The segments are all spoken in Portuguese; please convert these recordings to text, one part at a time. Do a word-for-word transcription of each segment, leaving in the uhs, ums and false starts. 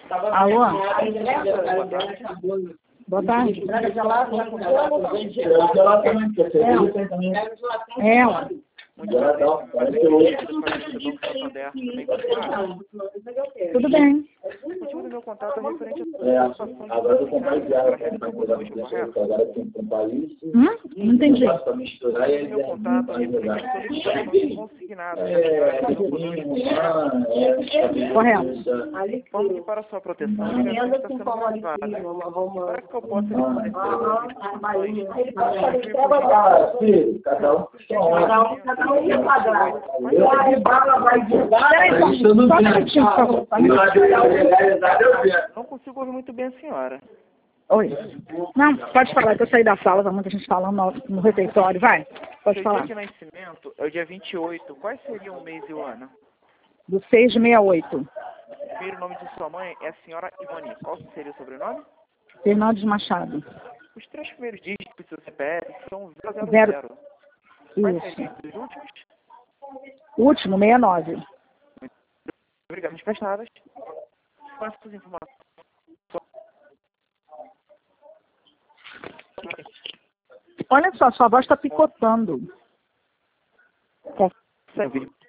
Alô? Boa tarde. É. Ela. Tudo bem. O motivo do meu contato é referente à situação de agora eu vou compartilhar Hum? Não entendi. O meu contato é referente à solicitação de consignado. Correto. Informo que para sua proteção, a ligação está sendo gravada. Para que eu possa responder Cada um cada um um quadrado. Peraí, só um minutinho, por favor. Não consigo ouvir muito bem a senhora. Oi. Não, pode falar, que eu saí da sala, tá muita gente falando no, no refeitório. Vai, pode Seu falar. dia de nascimento é o dia vinte e oito. Quais seriam o mês e o ano? Do seis de sessenta e oito. O primeiro nome de sua mãe é a senhora Ivone. Qual seria o sobrenome? Fernandes Machado. Os três primeiros dígitos do seu C P F são zero zero Zero. zero. Quais Isso. seriam os últimos? Último, sessenta e nove. Obrigado, as prestadas. Com essas informações. Olha só, sua voz está picotando. Consegue ouvir?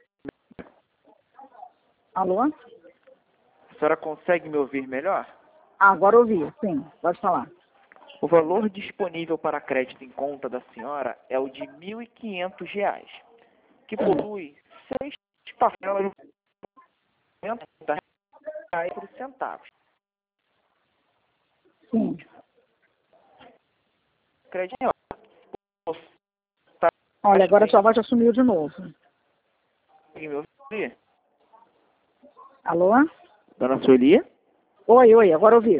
Alô? A senhora consegue me ouvir melhor? Ah, agora ouvi, sim, pode falar. O valor disponível para crédito em conta da senhora é o de mil e quinhentos reais, que possui seis parcelas no momento da reais por centavos. Sim. Crédito. Olha, agora sua voz já sumiu de novo. Consegue me ouvir? Alô? Dona Sueli? Oi, oi, agora ouvi.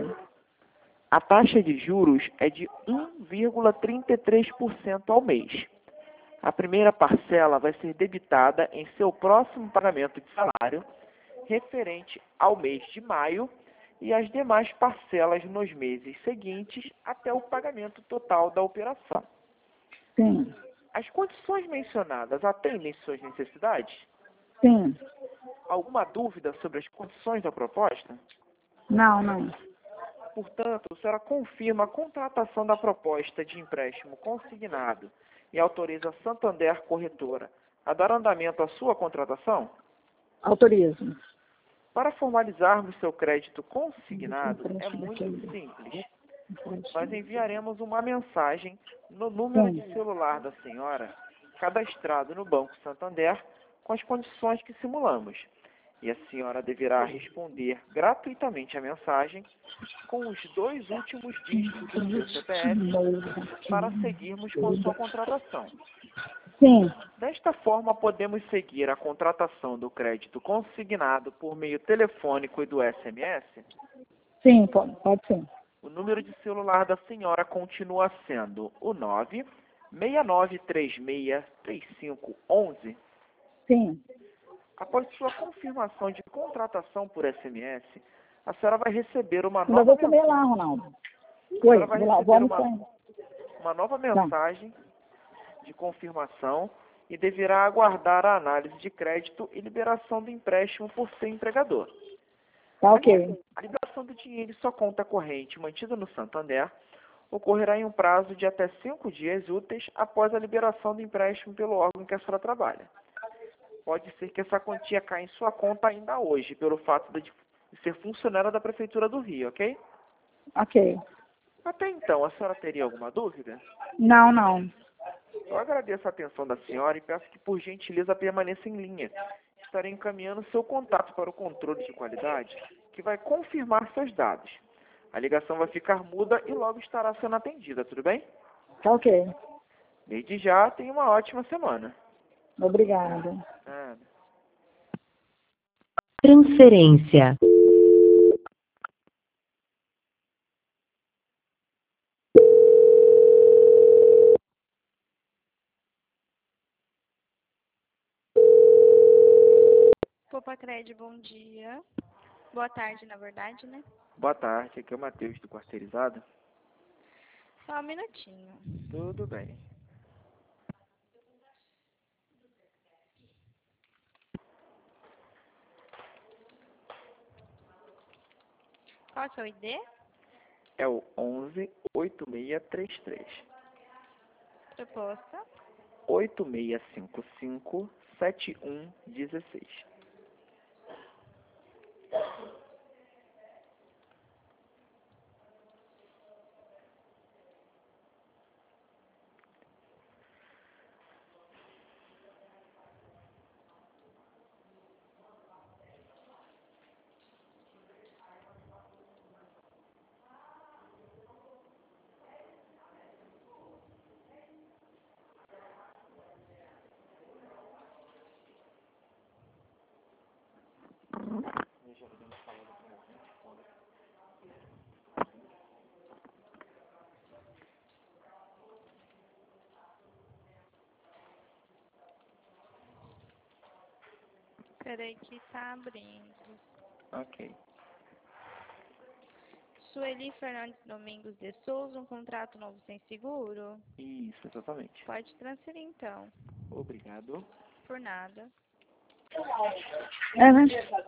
A taxa de juros é de um vírgula trinta e três por cento ao mês. A primeira parcela vai ser debitada em seu próximo pagamento de salário, referente ao mês de maio, e as demais parcelas nos meses seguintes até o pagamento total da operação. Sim, As condições mencionadas atendem suas necessidades? sim. Alguma dúvida sobre as condições da proposta? Não, não. Portanto, a senhora confirma a contratação da proposta de empréstimo consignado e autoriza a Santander Corretora a dar andamento à sua contratação? Autorizo. Para formalizarmos seu crédito consignado, é muito simples. Nós enviaremos uma mensagem no número de celular da senhora, cadastrado no Banco Santander, com as condições que simulamos. E a senhora deverá responder gratuitamente a mensagem com os dois últimos dígitos do seu C P F para seguirmos com a sua contratação. Sim. Desta forma, podemos seguir a contratação do crédito consignado por meio telefônico e do S M S? Sim, pode, pode sim. O número de celular da senhora continua sendo o nove seis nove três seis três cinco um um. Sim. Após sua confirmação de contratação por S M S, a senhora vai receber uma Ainda nova vou comer lá, Ronaldo. A Oi, senhora vai vou lá, receber vou uma, almoçar. uma nova mensagem de confirmação e deverá aguardar a análise de crédito e liberação do empréstimo por seu empregador. Tá ok. A liberação do dinheiro em sua conta corrente mantida no Santander ocorrerá em um prazo de até cinco dias úteis após a liberação do empréstimo pelo órgão que a senhora trabalha. Pode ser que essa quantia caia em sua conta ainda hoje, pelo fato de ser funcionária da Prefeitura do Rio, ok? Ok. Até então, a senhora teria alguma dúvida? Não, não. Eu agradeço a atenção da senhora e peço que, por gentileza, permaneça em linha. Estarei encaminhando seu contato para o controle de qualidade, que vai confirmar seus dados. A ligação vai ficar muda e logo estará sendo atendida, tudo bem? Tá ok. Desde já, tenha uma ótima semana. Obrigada. Nada. Transferência. Copacred, bom dia. Boa tarde, na verdade, né? Boa tarde, aqui é o Matheus do Quarteirizado. Só um minutinho. Tudo bem. Qual que é o I D? É o onze oito seis três três. Proposta. oito seis cinco cinco sete um um seis. Peraí que tá abrindo. Ok. Sueli Fernandes Domingos de Souza, um contrato novo sem seguro? Isso, exatamente. Pode transferir então. Obrigado. Por nada. É, né?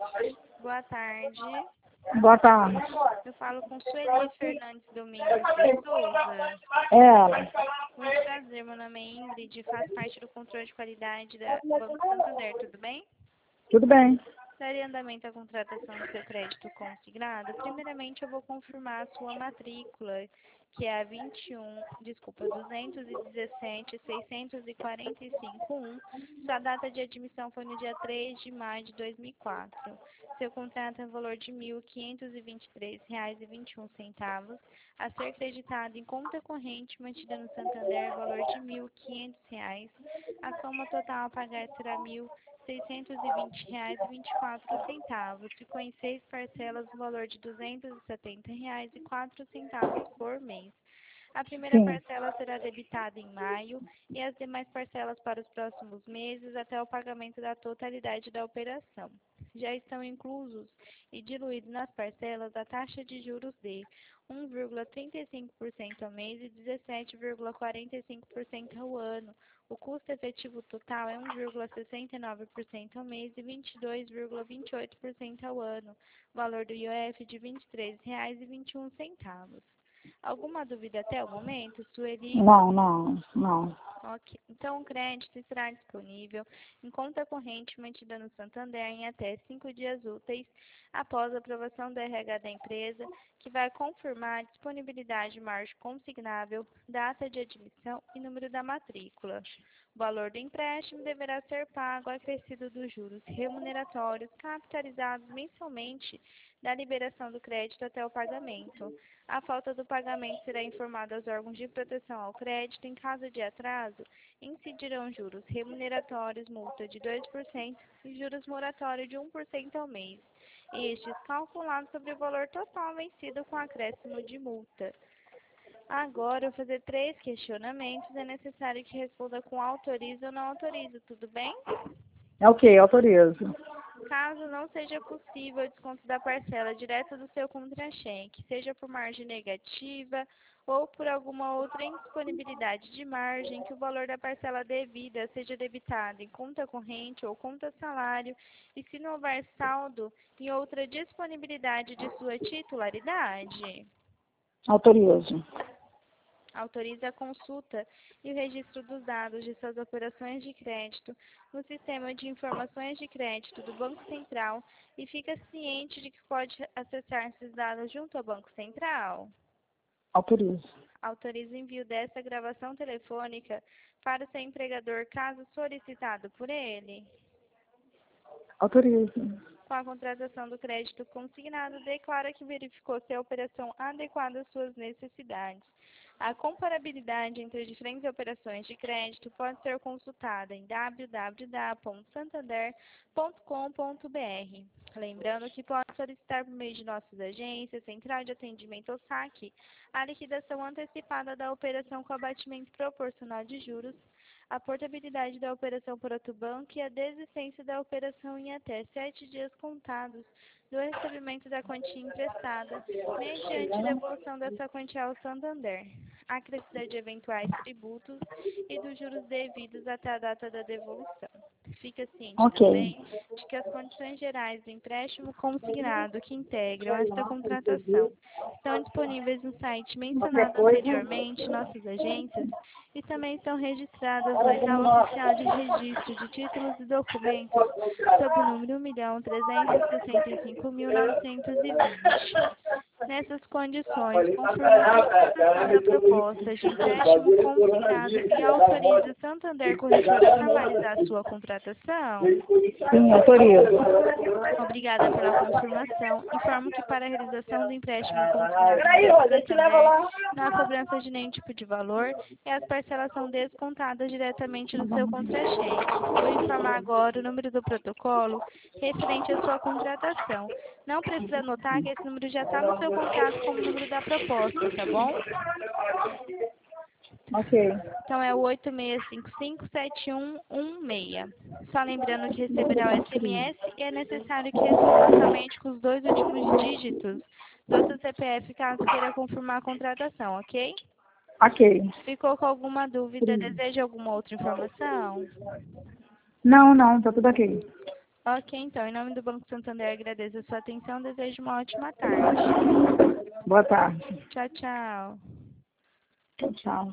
Boa tarde. Boa tarde. Eu falo com Sueli Fernandes Domingos de Souza. É ela. Muito prazer, meu nome é Ingrid e faço parte do controle de qualidade da Banco Santander, tudo bem? Tudo bem. Daria andamento à contratação do seu crédito consignado. Primeiramente, eu vou confirmar a sua matrícula, que é a vinte e um, desculpa, duzentos e dezessete, seiscentos e quarenta e cinco um. Sua data de admissão foi no dia três de maio de dois mil e quatro. Seu contrato é valor de mil quinhentos e vinte e três reais e vinte e um centavos, a ser creditado em conta corrente mantida no Santander, valor de mil e quinhentos reais. A soma total a pagar será mil seiscentos e vinte reais e vinte e quatro centavos. Ficou em seis parcelas no valor de duzentos e setenta reais e quatro centavos por mês. A primeira Sim. parcela será debitada em maio e as demais parcelas para os próximos meses até o pagamento da totalidade da operação. Já estão inclusos e diluídos nas parcelas a taxa de juros de um vírgula trinta e cinco por cento ao mês e dezessete vírgula quarenta e cinco por cento ao ano. O custo efetivo total é um vírgula sessenta e nove por cento ao mês e vinte e dois vírgula vinte e oito por cento ao ano. Valor do I O F de vinte e três reais e vinte e um centavos. Alguma dúvida até o momento, Sueli? Não, não, não. Ok. Então, o crédito estará disponível em conta corrente mantida no Santander em até cinco dias úteis após a aprovação do R H da empresa, que vai confirmar a disponibilidade de margem consignável, data de admissão e número da matrícula. O valor do empréstimo deverá ser pago acrescido dos juros remuneratórios capitalizados mensalmente da liberação do crédito até o pagamento. A falta do pagamento será informada aos órgãos de proteção ao crédito. Em caso de atraso, incidirão juros remuneratórios, multa de dois por cento e juros moratórios de um por cento ao mês, estes calculados sobre o valor total vencido com acréscimo de multa. Agora, eu vou fazer três questionamentos. É necessário que responda com autorizo ou não autorizo, tudo bem? É o quê? Autorizo. Caso não seja possível o desconto da parcela direto do seu contra-cheque, seja por margem negativa ou por alguma outra indisponibilidade de margem, que o valor da parcela devida seja debitado em conta corrente ou conta salário, e se não houver saldo em outra disponibilidade de sua titularidade. Autorizo. Autoriza a consulta e o registro dos dados de suas operações de crédito no Sistema de Informações de Crédito do Banco Central e fica ciente de que pode acessar esses dados junto ao Banco Central. Autorizo. Autoriza o envio dessa gravação telefônica para o seu empregador, caso solicitado por ele. Autorizo. Com a contratação do crédito consignado, declara que verificou se a operação adequada às suas necessidades. A comparabilidade entre diferentes operações de crédito pode ser consultada em w w w ponto santander ponto com ponto b r. Lembrando que pode solicitar por meio de nossas agências, central de atendimento ou saque, a liquidação antecipada da operação com abatimento proporcional de juros, a portabilidade da operação por outro banco e a desistência da operação em até sete dias contados do recebimento da quantia emprestada, mediante devolução dessa quantia ao Santander, acrescida de eventuais tributos e dos juros devidos até a data da devolução. fica ciente Ok. também de que as condições gerais do empréstimo consignado que integram esta contratação estão disponíveis no site mencionado anteriormente, nossas agências, e também estão registradas no edital oficial de registro de títulos e documentos sob o número um milhão trezentos e sessenta e cinco mil novecentos e vinte. Nessas condições, conforme a execução da proposta de empréstimo consignado e autoriza o Santander Corretora a formalizar sua contratação? Sim, autorizo. Obrigada pela confirmação. Informo que para a realização do empréstimo consignado pelo Santander, não há cobrança de nenhum tipo de valor e as parcelas são descontadas diretamente do seu contra-cheque. Vou informar agora o número do protocolo referente à sua contratação. Não precisa anotar que esse número já está no seu contrato como número da proposta, tá bom? Ok. Então é o oito seis cinco cinco sete um um seis. Só lembrando que receberá o S M S e é necessário que responda somente com os dois últimos dígitos do seu C P F caso queira confirmar a contratação, ok? Ok. Ficou com alguma dúvida? Deseja alguma outra informação? Não, não, tá tudo ok. Ok, então, em nome do Banco Santander, agradeço a sua atenção e desejo uma ótima tarde. Boa tarde. Tchau, tchau. Tchau.